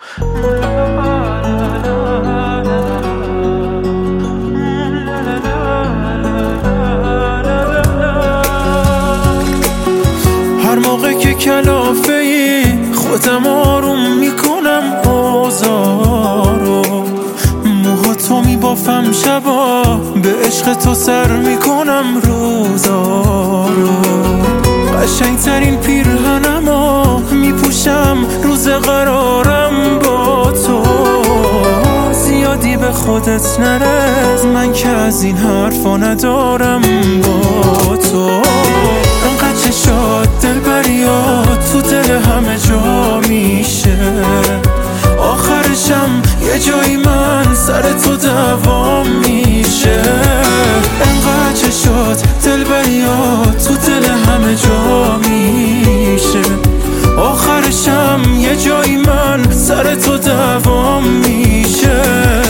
هر موقع که کلافه ای خودم آروم میکنم بازارو، موهاتو میبافم شبا، به عشق تو سر میکنم روزارو. قشنگترین پیرهنمو میپوشم روز قرارم با تو. زیادی به خودت نرس، من که از این حرفا ندارم با تو. انقدر چشات دلبریات تو دل همه جا میشه، آخرشم یه جایی من سر تو دوام میشه. انقدر چشات دلبریات تو دل همه جا میشه، آخرشم یه جایی من سر تو دوام میشه.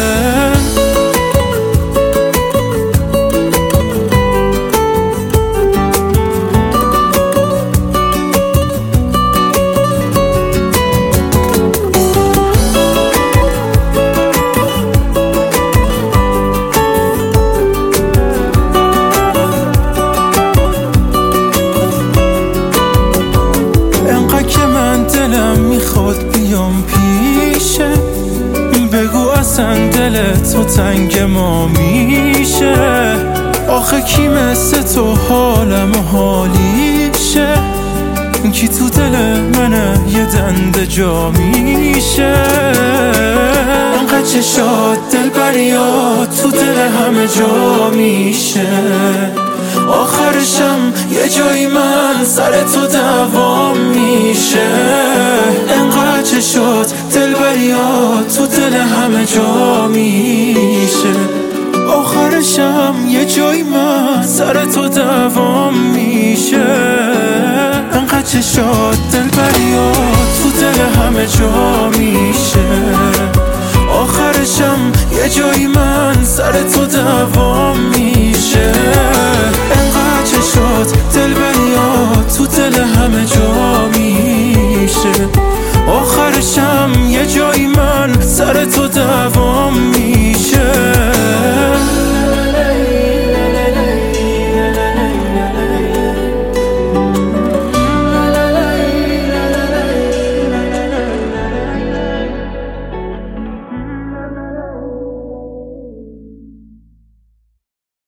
دلم میخواد بیام پیشه، بگو اصلا دل تو تنگ ما میشه. آخه کی مثل تو حالم و حالیشه، کی تو دل منه یه دنده جا میشه. انقدر چشات دلبریات تو دل همه جا میشه، آخرشم یه جایی من سر تو دوام میشه. انقدر چشات دلبریات تو دل همه جا میشه، آخرشم یه جایی من سر تو دوام میشه. انقدر چشات دلبریات تو دل همه جا میشه، آخرشم یه جایی من سر تو دوام میشه. انقدر چشات دلبریات تو دل همه جا میشه، آخرشم یه جایی من سر تو دوام